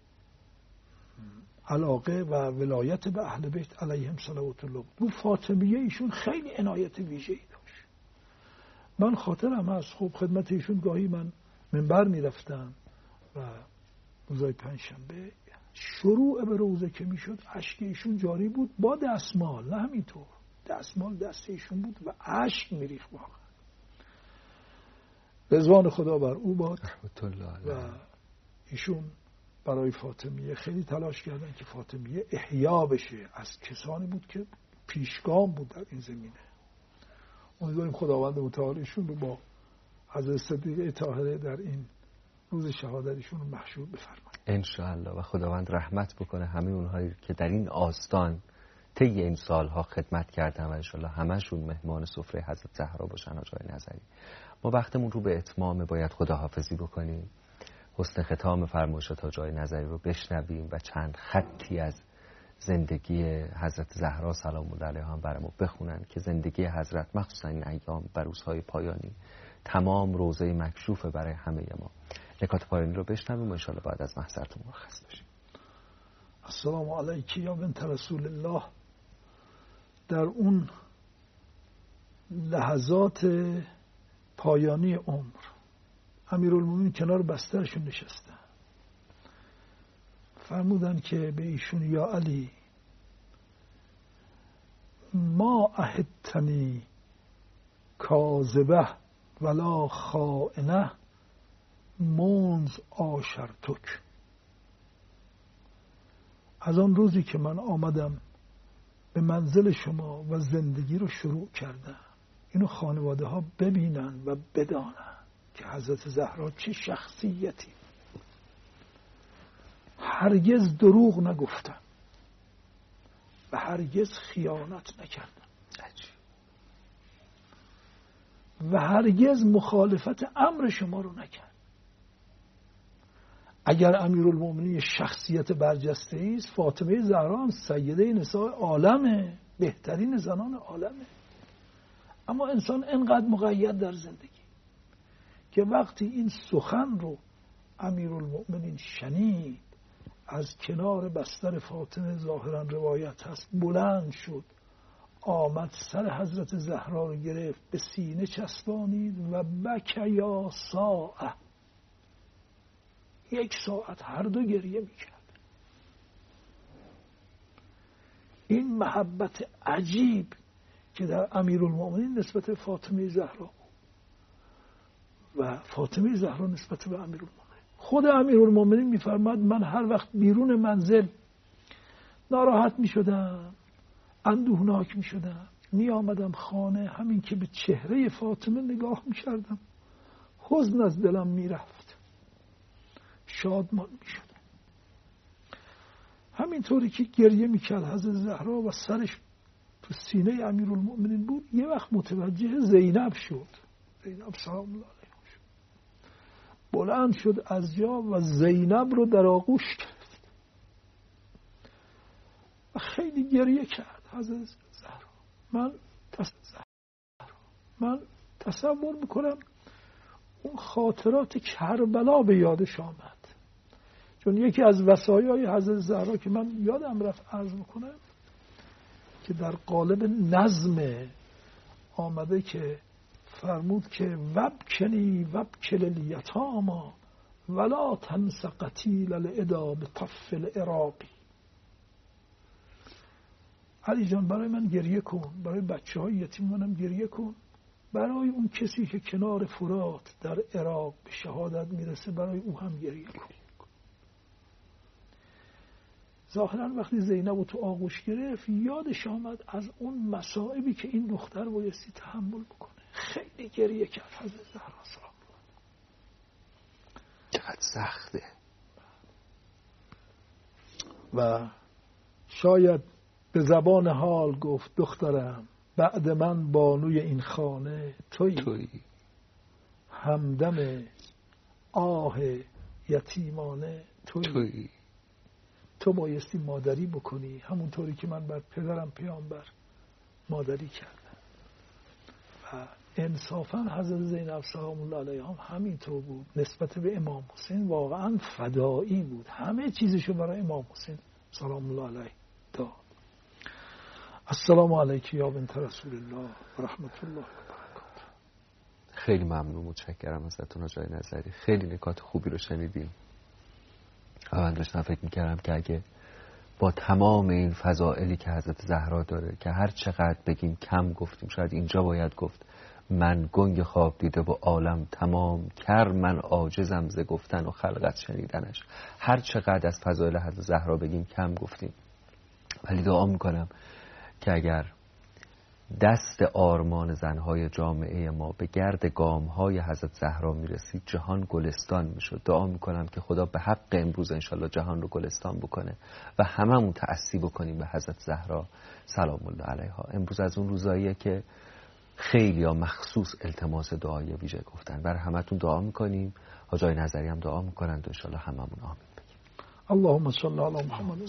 علاقه و ولایت به اهل بیت علیهم صلوات الله بود. فاطمیه ایشون خیلی عنایت ویژه‌ای داشت. من خاطرم هست خب خدمت ایشون گاهی من منبر میرفتم و روزای پنجشنبه شروع به روزه که میشد اشک ایشون جاری بود با دستمال، نه همینطور دستمال دست ایشون بود و اشک میریخت واقعا. رضوان خدا بر او باد و ایشون برای فاطمیه خیلی تلاش کردن که فاطمیه احیا بشه. از کسانی بود که پیشگام بود در این زمینه. امیدواریم خداوند متعال ایشون رو با حضرت صدیقه طاهره در این روز شهادتشون رو محشور بفرمایید ان شاء الله و خداوند رحمت بکنه همه اونهایی که در این آستان طی این سالها خدمت کردن و ان شاء الله همشون مهمان سفره حضرت زهرا باشن. آقای نظری، ما وقتمون رو به اتمام باید خداحافظی بکنیم. حسن ختام فرمایشات آقای نظری رو بشنویم و چند خطی از زندگی حضرت زهرا سلام الله علیها هم برامون بخونن که زندگی حضرت مخصوصا این ایام بر روزهای پایانی تمام روزه مکشوفه برای همه ما. نکات پایانی رو بشنویم و ان شاء الله بعد از محضرتون مرخص بشیم. السلام علیکی یا بنت رسول الله. در اون لحظات پایانی عمر امیرالمومنین کنار بسترشون نشستن، فرمودن که به ایشون یا علی ما اهدتنی کاذبه ولا خائنه منذ عاشرتک. از آن روزی که من آمدم به منزل شما و زندگی رو شروع کردم، اینو خانواده ها ببینن و بدانن که حضرت زهرا چه شخصیتی. هرگز دروغ نگفتم و هرگز خیانت نکردم و هرگز مخالفت امر شما رو نکرد. اگر امیرالمومنین شخصیت برجسته است، فاطمه زهرا هم سیده نساء عالمه، بهترین زنان عالمه. اما انسان انقدر مقید در زندگی که وقتی این سخن رو امیرالمومنین شنید، از کنار بستر فاطمه ظاهرا روایت هست بلند شد، آمد سر حضرت زهرا رو گرفت، به سینه چسبانید و بکیا ساعه، 1 ساعت هر دو گریه میکرد. این محبت عجیب که در امیرالمومنین نسبت فاطمه زهرا و فاطمه زهرا نسبت به امیرالمومنین. خود امیرالمومنین میفرماد من هر وقت بیرون منزل ناراحت میشدم، اندوهناک میشدم، میآمدم خانه، همین که به چهره فاطمه نگاه میکردم حزن از دلم میرفت، شادمان میشدم. همینطوری که گریه میکرد حضرت زهرا و سرش تو سینه امیرالمؤمنین بود، یه وقت متوجه زینب شد. زینب سلام الله علیها شد، بلند شد از جا و زینب رو در آغوش گرفت و خیلی گریه کرد حضرت زهرا. من تصور میکنم اون خاطرات کربلا به یادش آمد، چون یکی از وصایای حضرت زهرا که من یادم رفت عرض میکنم که در قالب نظم آمده که فرمود که وبکنی وبکل الیتاما ولا تنس قتیل العدا بطف العراقی. علی جان برای من گریه کن، برای بچه های یتیمانم گریه کن، برای اون کسی که کنار فرات در عراق به شهادت میرسه برای او هم گریه کن. ظاهرا وقتی زینب تو آغوش گرفت یادش آمد از اون مصائبی که این دختر بایستی تحمل بکنه. خیلی گریه کرد حضرت زهرا سلام الله. چقدر سخته. و شاید به زبان حال گفت دخترم بعد من بانوی این خانه تویی، همدم آه یتیمانه تویی. تو بایستی مادری بکنی همونطوری که من بر پدرم پیامبر مادری کردم. و انصافا حضرت زینب سلام الله علیها همینطور بود نسبت به امام حسین، واقعا فدایی بود، همه چیزشو برای امام حسین سلام الله علیه داد. السلام علیک یا بنت رسول الله و رحمت الله و برکاته. خیلی ممنون، متشکرم ازتون آقای نظری، خیلی نکات خوبی رو شنیدیم. من داشتم فکر میکردم که اگه با تمام این فضائلی که حضرت زهرا داره که هر چقدر بگیم کم گفتیم، شاید اینجا باید گفت من گنگ خواب دیده و عالم تمام کر، من عاجزم ز گفتن و خلقت شنیدنش. هر چقدر از فضائل حضرت زهرا بگیم کم گفتیم، ولی دعا میکنم که اگر دست آرمان زنهای جامعه ما به گرد گامهای حضرت زهرا میرسید جهان گلستان میشد. دعا میکنم که خدا به حق امروز انشالله جهان رو گلستان بکنه و هممون تأسی بکنیم به حضرت زهرا سلام الله علیها. امروز از اون روزاییه که خیلی ها مخصوص التماس دعای ویژه گفتن. برای همتون دعا میکنیم، حاجای نظری هم دعا میکنن و انشالله هممون آمین بگیم. اللهم صل علی محمد.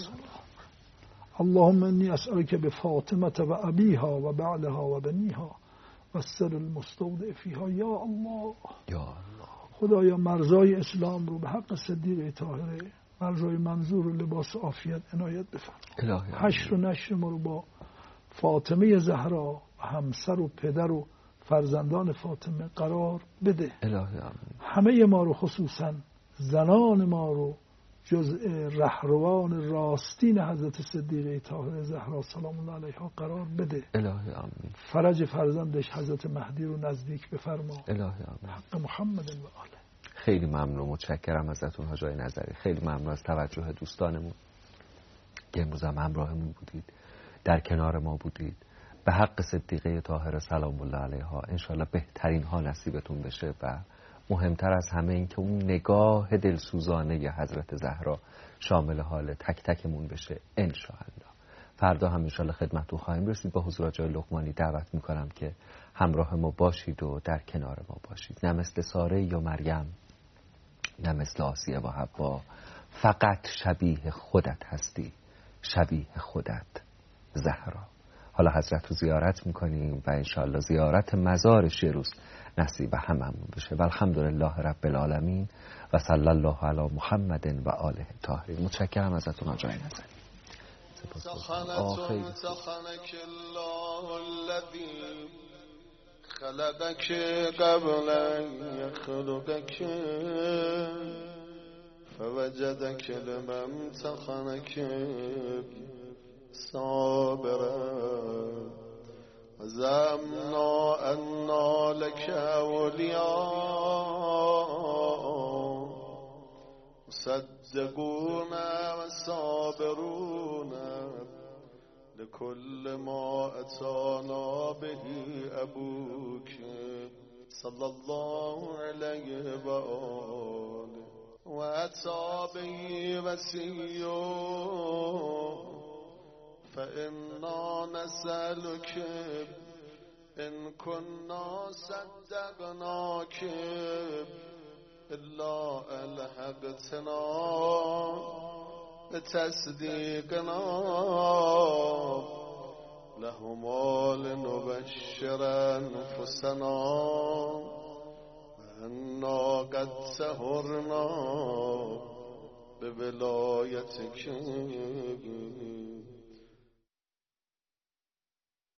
اللهم انی اسألک بفاطمة و ابیها و بعلها و بنیها و السر المستودع فیها. یا الله، یا الله، خدایا مرزای اسلام رو به حق صدیقه طاهره، مرزای منظور و لباس عافیت عنایت بفرما. حشر و نشر ما رو با فاطمه زهرا و همسر و پدر و فرزندان فاطمه قرار بده. الهی آمین. همه ما رو خصوصا زنان ما رو جزء رهروان راستین حضرت صدیقه طاهره زهرا سلام الله علیها قرار بده. الهی آمین. فرج فرزندش حضرت مهدی رو نزدیک بفرما. الهی آمین. حق محمد و آله. خیلی ممنون، متشکرم ازتون حاجای نظری. خیلی ممنون از توجه دوستانمون که امروز هم همراهمون بودید، در کنار ما بودید. به حق صدیقه طاهره سلام الله علیها انشالله بهترین ها نصیبتون بشه و مهمتر از همه این که اون نگاه دلسوزانه ی حضرت زهرا شامل حال تک تکمون بشه انشاءالله. فردا هم انشاءالله خدمتتون خواهیم رسید. با حضور آقای لقمانی دعوت میکنم که همراه ما باشید و در کنار ما باشید. نه مثل ساره یا مریم، نه مثل آسیه و حوا، فقط شبیه خودت هستی، شبیه خودت زهرا. حالا حضرت رو زیارت میکنیم و انشاءالله زیارت مزارش یه روز نصیب هممون بشه. و الحمدلله رب العالمین و صلی الله علی محمد و آله الطاهرین. متشکرم ازتون آقای نظری. سخنك الله الذي خلقك قبل أن يخلقك فوجدك لمن سخنك صابرا وزعمنا أن لك أولياء مصدقون وصابرون لكل ما أتانا به أبوك صلى الله عليه وآله وأصحابه وسي فإنا نسألك إن كنا صدقناك إلا ألحقتنا بتصديقنا لهما لنبشر أنفسنا أننا قد سهرنا بولايتك